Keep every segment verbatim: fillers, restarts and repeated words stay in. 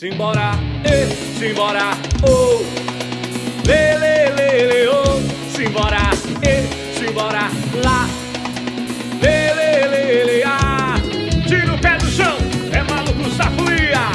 Simbora, e, simbora, oh, lê, lê, lê, lê, oh, simbora, e, simbora, lá, lê, lê, lê, lê, ah, tira o pé do chão, é maluco, safolia.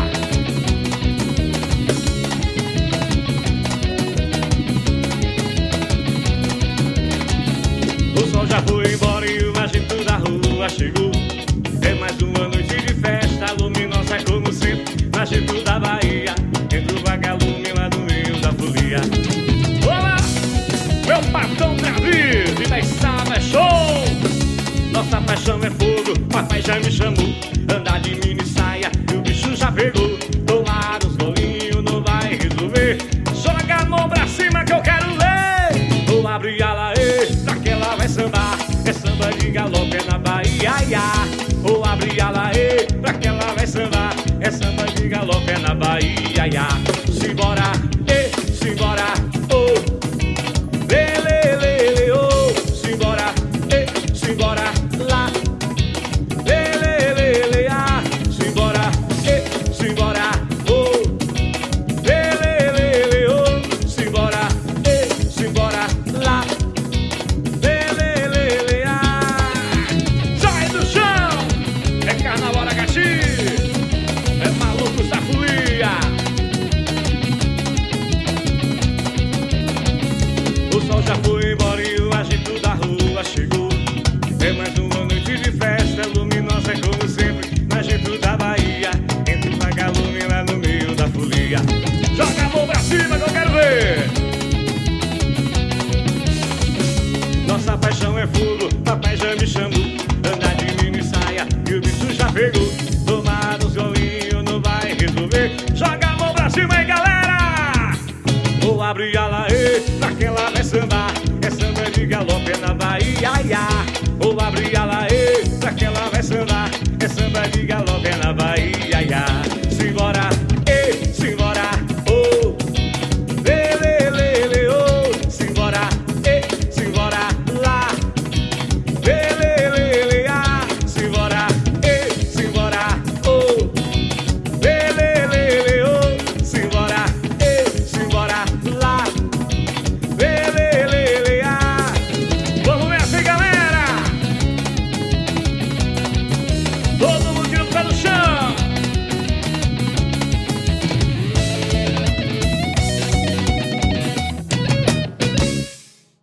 O sol já foi embora e o agito da rua chegou. É mais uma noite de festa, luminosa como sempre, no agito da Bahia, entre o vagalume lá no meio da folia. Olá, meu patrão Davi, e da Saba é show. Nossa paixão é fogo, papai já me chamou. Andar de mini saia e o bicho já pegou. Tomar os golinhos não vai resolver. Joga a mão pra cima que eu quero ler. Vou abrir a laê, pra que ela vai sambar. É samba de galope, é na Bahia, ia. Vou abrir a laê, pra que ela vai sambar. É samba de galope, é na Bahia, ia. Simbora, e, simbora, oh, lê, lê, lê, lê, oh, simbora, e, simbora, lá, lê, lê, lê, lê, ah, simbora, e, simbora, oh, lê, lê, lê, lê, oh, simbora, e, simbora, lá, lê, lê, lê, lê, ah. Sai do chão, é carnaval da Gati, é maluco da folia. O sol já foi embora e o agito da rua chegou. É mais uma noite de festa, luminosa como sempre, no agito da Bahia, entre o vagalume lá no meio da folia. Joga a mão pra cima que eu quero ver. Nossa paixão é fogo, papai já me chamou. Andar de mini saia e o bicho já pegou. Tomar uns golinhos não vai resolver. Joga a mão pra cima aí, galera. Vou abrir a laê, pra que ela vai sambar. É samba de galope, é na Bahia, ia.